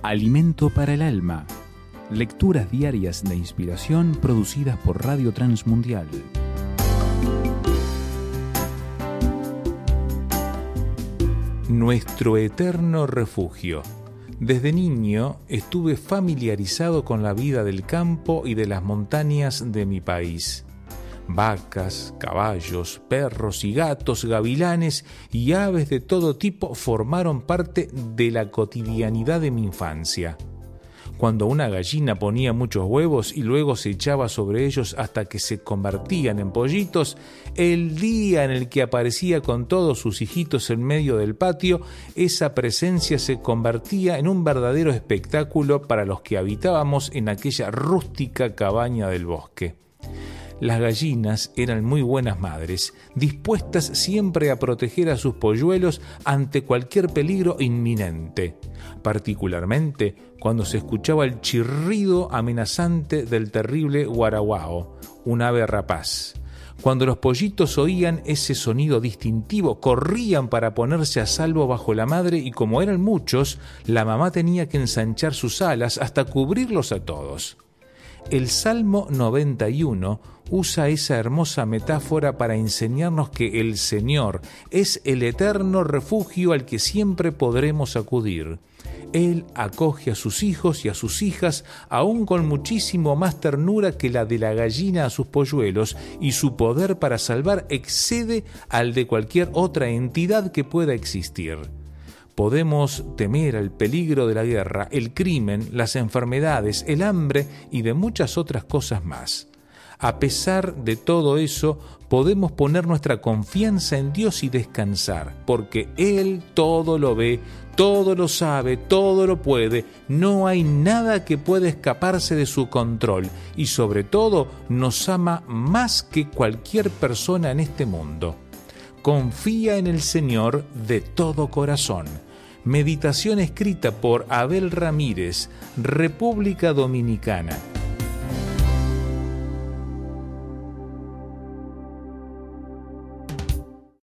Alimento para el alma. Lecturas diarias de inspiración producidas por Radio Transmundial. Nuestro eterno refugio. Desde niño estuve familiarizado con la vida del campo y de las montañas de mi país. Vacas, caballos, perros y gatos, gavilanes y aves de todo tipo formaron parte de la cotidianidad de mi infancia. Cuando una gallina ponía muchos huevos y luego se echaba sobre ellos hasta que se convertían en pollitos, el día en el que aparecía con todos sus hijitos en medio del patio, esa presencia se convertía en un verdadero espectáculo para los que habitábamos en aquella rústica cabaña del bosque. Las gallinas eran muy buenas madres, dispuestas siempre a proteger a sus polluelos ante cualquier peligro inminente, particularmente cuando se escuchaba el chirrido amenazante del terrible guaraguao, un ave rapaz. Cuando los pollitos oían ese sonido distintivo, corrían para ponerse a salvo bajo la madre y como eran muchos, la mamá tenía que ensanchar sus alas hasta cubrirlos a todos. El Salmo 91 usa esa hermosa metáfora para enseñarnos que el Señor es el eterno refugio al que siempre podremos acudir. Él acoge a sus hijos y a sus hijas aún con muchísimo más ternura que la de la gallina a sus polluelos, y su poder para salvar excede al de cualquier otra entidad que pueda existir. Podemos temer al peligro de la guerra, el crimen, las enfermedades, el hambre y de muchas otras cosas más. A pesar de todo eso, podemos poner nuestra confianza en Dios y descansar, porque Él todo lo ve, todo lo sabe, todo lo puede. No hay nada que pueda escaparse de su control y sobre todo nos ama más que cualquier persona en este mundo. Confía en el Señor de todo corazón. Meditación escrita por Abel Ramírez, República Dominicana.